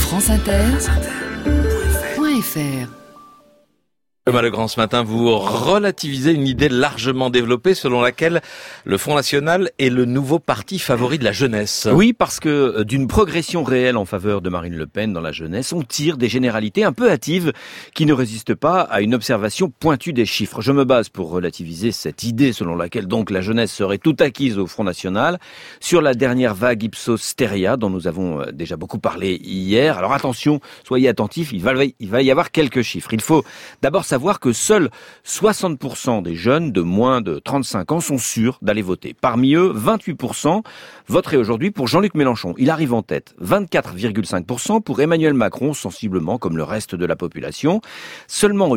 franceinter.fr. Thomas Legrand, ce matin, vous relativisez une idée largement développée selon laquelle le Front National est le nouveau parti favori de la jeunesse. Oui, parce que d'une progression réelle en faveur de Marine Le Pen dans la jeunesse, on tire des généralités un peu hâtives qui ne résistent pas à une observation pointue des chiffres. Je me base pour relativiser cette idée selon laquelle donc la jeunesse serait toute acquise au Front National sur la dernière vague Ipsos Steria dont nous avons déjà beaucoup parlé hier. Alors attention, soyez attentifs, il va y avoir quelques chiffres. Il faut d'abord savoir que seuls 60% des jeunes de moins de 35 ans sont sûrs d'aller voter. Parmi eux, 28% voteraient aujourd'hui pour Jean-Luc Mélenchon. Il arrive en tête. 24,5% pour Emmanuel Macron, sensiblement comme le reste de la population. Seulement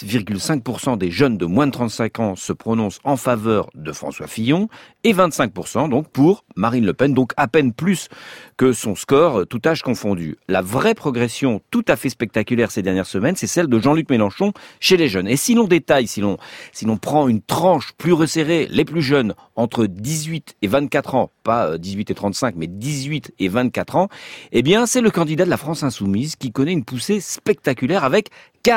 8,5% des jeunes de moins de 35 ans se prononcent en faveur de François Fillon et 25% donc pour Marine Le Pen, donc à peine plus que son score, tout âge confondu. La vraie progression tout à fait spectaculaire ces dernières semaines, c'est celle de Jean-Luc Mélenchon chez les jeunes. Et si l'on détaille, si l'on prend une tranche plus resserrée, les plus jeunes, entre 18 et 24 ans, pas 18 et 35, mais 18 et 24 ans, eh bien, c'est le candidat de la France Insoumise qui connaît une poussée spectaculaire avec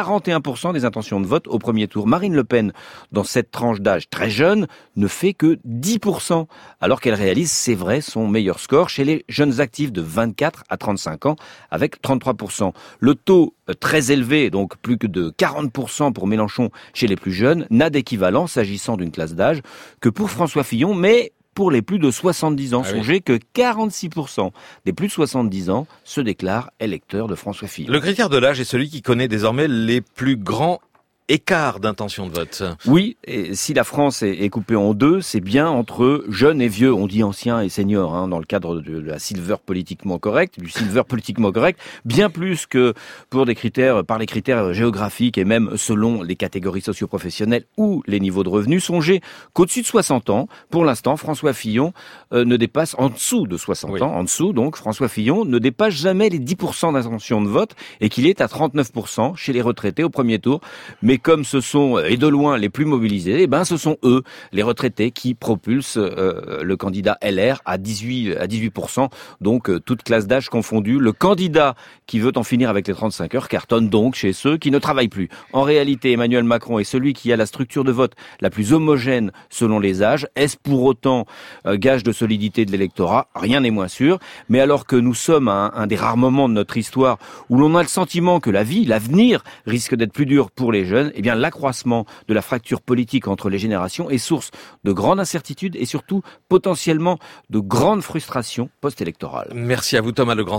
41% des intentions de vote au premier tour. Marine Le Pen, dans cette tranche d'âge très jeune, ne fait que 10%, alors qu'elle réalise, c'est vrai, son meilleur score chez les jeunes actifs de 24 à 35 ans, avec 33%. Le taux très élevé, donc plus que de 40% pour Mélenchon chez les plus jeunes, n'a d'équivalent, s'agissant d'une classe d'âge, que pour François Fillon, mais pour les plus de 70 ans. Songez que 46% des plus de 70 ans se déclarent électeurs de François Fillon. Le critère de l'âge est celui qui connaît désormais les plus grands écart d'intention de vote. Oui, et si la France est coupée en deux, c'est bien entre jeunes et vieux. On dit anciens et seniors, dans le cadre de la silver politiquement correct, du silver politiquement correct, bien plus que par les critères géographiques et même selon les catégories socio-professionnelles ou les niveaux de revenus. Songez qu'au-dessus de 60 ans, pour l'instant, François Fillon ne dépasse, en dessous de 60 ans, donc François Fillon ne dépasse jamais les 10% d'intention de vote et qu'il est à 39% chez les retraités au premier tour. Mais comme ce sont, et de loin, les plus mobilisés, ce sont eux, les retraités, qui propulsent le candidat LR à 18%, donc toute classe d'âge confondue. Le candidat qui veut en finir avec les 35 heures cartonne donc chez ceux qui ne travaillent plus. En réalité, Emmanuel Macron est celui qui a la structure de vote la plus homogène selon les âges. Est-ce pour autant gage de solidité de l'électorat ? Rien n'est moins sûr. Mais alors que nous sommes à un des rares moments de notre histoire où l'on a le sentiment que l'avenir risque d'être plus dur pour les jeunes, eh bien, l'accroissement de la fracture politique entre les générations est source de grande incertitude et surtout potentiellement de grandes frustrations post-électorales. Merci à vous, Thomas Legrand.